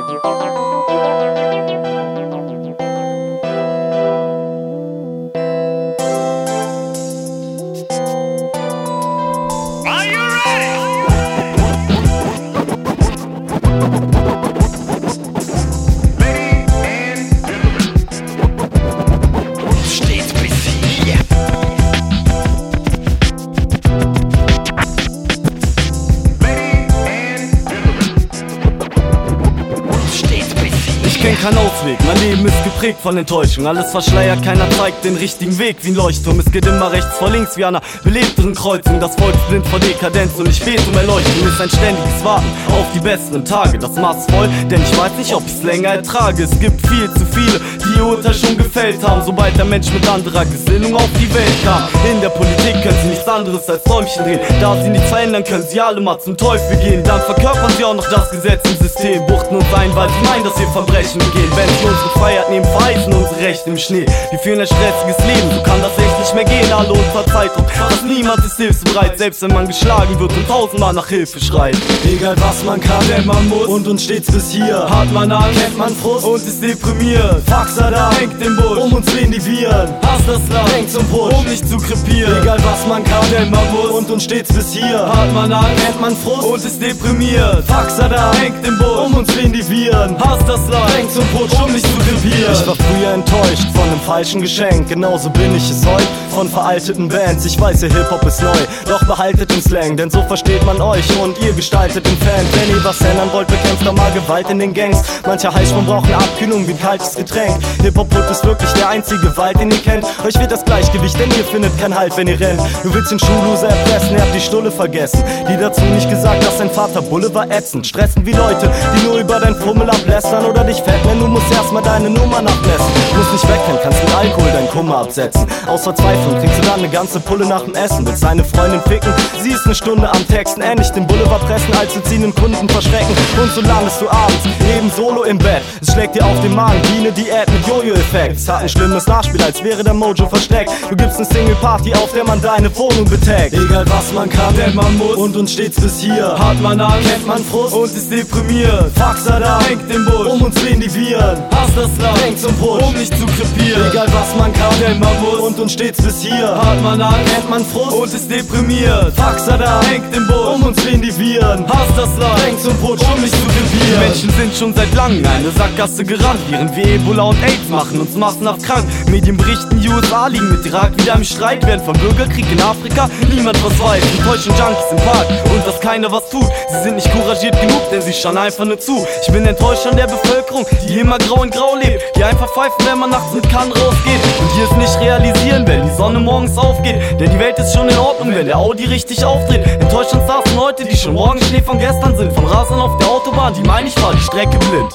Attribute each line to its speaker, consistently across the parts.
Speaker 1: Kein Ausweg, mein Leben ist geprägt von Enttäuschung. Alles verschleiert, keiner zeigt den richtigen Weg wie ein Leuchtturm. Es geht immer rechts vor links wie an einer belebteren Kreuzung. Das Volk ist blind vor Dekadenz und ich bete um Erleuchtung. Ist ein ständiges Warten auf die besseren Tage. Das Maß ist voll, denn ich weiß nicht, ob ich's länger ertrage. Es gibt viel zu viele, die ihr Urteil schon gefällt haben, sobald der Mensch mit anderer Gesinnung auf die Welt kam. In der Politik können sie nichts anderes als Däumchen drehen. Da sie nichts verändern, können sie alle mal zum Teufel gehen. Dann verkörpern sie auch noch das Gesetz im System, buchten uns ein, weil sie meinen, dass wir Verbrechen begehen. Wenn sie unsere Freiheit nehmen, vereisen unsere Rechte im Schnee. Wir führen ein stressiges Leben, so kann das echt nicht mehr gehen. Alle unter Zeitdruck, fast niemand ist hilfsbereit. Selbst wenn man geschlagen wird und tausendmal nach Hilfe schreit.
Speaker 2: Egal was man kann, denn man muss und uns steht's bis hier.
Speaker 1: Hat man Angst,
Speaker 2: kennt man Frust
Speaker 1: und ist deprimiert.
Speaker 2: Faxer da,
Speaker 1: hängt im Busch,
Speaker 2: um uns wehen die Viren.
Speaker 1: Hasst das Land,
Speaker 2: hängt zum Putsch,
Speaker 1: um nicht zu krepieren.
Speaker 2: Egal was man kann,
Speaker 1: denn man muss
Speaker 2: und uns steht's bis hier.
Speaker 1: Hat man Angst,
Speaker 2: kennt man Frust
Speaker 1: und ist deprimiert.
Speaker 2: Faxer da,
Speaker 1: hängt im Busch,
Speaker 2: um uns wehen die Viren.
Speaker 1: Hasst das Land,
Speaker 2: hängt zum Putsch,
Speaker 1: um nicht zu krepieren.
Speaker 2: Ich war früher enttäuscht von einem falschen Geschenk. Genauso bin ich es heute von veralteten Bands. Ich weiß, ihr Hip-Hop ist neu, doch behaltet den Slang, denn so versteht man euch und ihr gestaltet den Fan. Wenn ihr was ändern wollt, bekämpft doch mal Gewalt in den Gangs. Mancher Heißmann braucht eine Abkühlung wie ein kaltes Getränk. Hip-Hop ist wirklich der einzige Gewalt, den ihr kennt. Euch wird das Gleichgewicht, denn ihr findet keinen Halt, wenn ihr rennt. Du willst den Schulloser erpressen, ihr habt die Stulle vergessen. Die dazu nicht gesagt, dass dein Vater Bulle war ätzend. Stressen wie Leute, die nur über dein Fummel ablästern oder dich fett nennen. Du musst erstmal deine Nummer nachmessen. Musst nicht wegrennen, kannst mit Alkohol deinen Kummer absetzen. Aus Verzweiflung kriegst du dann eine ganze Pulle nach dem Essen. Willst deine Freundin ficken, sie ist eine Stunde am Texten. Ähnlich den Boulevard pressen, als zu ziehenden Kunden verschrecken. Und so landest du abends, eben solo im Bett. Es schlägt dir auf den Magen wie eine Diät mit Jojo-Effekt. Es hat ein schlimmes Nachspiel, als wäre der Mojo versteckt. Du gibst eine Single-Party, auf der man deine Wohnung betaggt.
Speaker 1: Egal was man kann, denn man muss
Speaker 2: und uns steht's bis hier.
Speaker 1: Hat man Angst,
Speaker 2: kennt man Frust
Speaker 1: und ist deprimiert.
Speaker 2: Faxer da,
Speaker 1: hängt im Busch,
Speaker 2: um uns wehen die Viren.
Speaker 1: Hasst das Land,
Speaker 2: hängt zum Putsch,
Speaker 1: um nicht zu krepieren.
Speaker 2: Egal was man kann,
Speaker 1: denn man muss
Speaker 2: und uns steht's bis hier.
Speaker 1: Hat man Angst,
Speaker 2: kennt man Frust
Speaker 1: und ist deprimiert.
Speaker 2: Faxer da,
Speaker 1: hängt im Busch,
Speaker 2: um uns wehen die Viren.
Speaker 1: Hasst das Land,
Speaker 2: hängt zum Putsch,
Speaker 1: um nicht zu krepieren. Die Menschen sind schon seit langem in eine Sackgasse gerannt, während wir Ebola und AIDS machen, uns massenhaft krank. Medien berichten, die USA liegen mit Irak wieder im Streit, während vom Bürgerkrieg in Afrika niemand was weiß. Enttäuschen Junkies im Park und dass keiner was tut. Sie sind nicht couragiert genug, denn sie schauen einfach nur zu. Ich bin enttäuscht an der Bevölkerung, die immer grau in grau lebt, die einfach pfeifen, wenn man nachts mit Kann rausgeht und die es nicht realisieren, wenn die Sonne morgens aufgeht. Denn die Welt ist schon in Ordnung, wenn der Audi richtig aufdreht. Enttäuscht uns das von heute, die schon morgen Schnee von gestern sind. Von Rasern auf der Autobahn, die meinen, ich fahr die Strecke blind.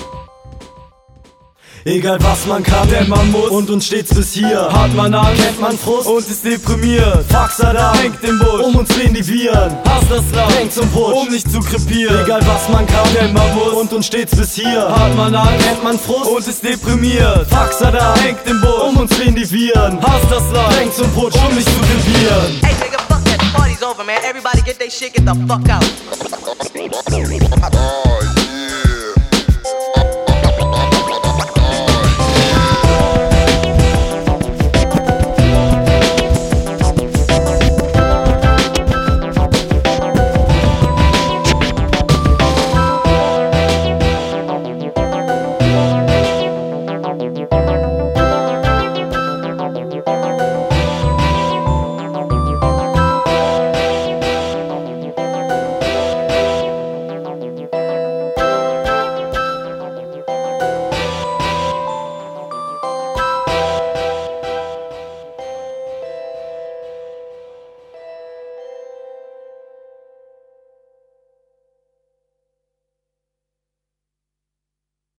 Speaker 2: Egal was man kann,
Speaker 1: denn man muss
Speaker 2: und uns steht's bis hier.
Speaker 1: Hat man Angst,
Speaker 2: kennt man Frust
Speaker 1: und ist deprimiert.
Speaker 2: Faxer da,
Speaker 1: hängt im Busch,
Speaker 2: um uns wehen die Viren.
Speaker 1: Hasst das Land,
Speaker 2: hängt zum Putsch,
Speaker 1: um nicht zu krepieren.
Speaker 2: Egal was man kann,
Speaker 1: denn man muss
Speaker 2: und uns steht's bis hier.
Speaker 1: Hat man Angst,
Speaker 2: kennt man Frust
Speaker 1: und ist deprimiert.
Speaker 2: Faxer da,
Speaker 1: hängt im Busch,
Speaker 2: um uns wehen die Viren.
Speaker 1: Hasst das Land,
Speaker 2: hängt zum Putsch,
Speaker 1: um nicht zu krepieren.
Speaker 3: Hey nigga, fuck that, the party's over, man. Everybody get their shit, get the fuck out.